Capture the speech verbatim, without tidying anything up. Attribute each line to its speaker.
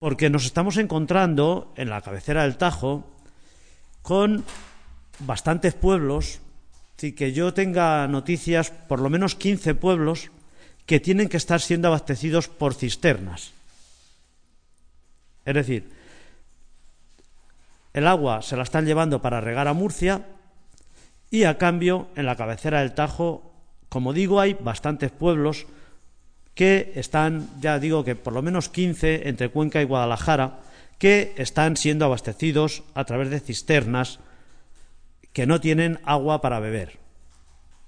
Speaker 1: Porque nos estamos encontrando en la cabecera del Tajo con bastantes pueblos, así que yo tenga noticias, por lo menos quince pueblos que tienen que estar siendo abastecidos por cisternas. Es decir, el agua se la están llevando para regar a Murcia y a cambio en la cabecera del Tajo, como digo, hay bastantes pueblos que están, ya digo que por lo menos quince entre Cuenca y Guadalajara, que están siendo abastecidos a través de cisternas que no tienen agua para beber.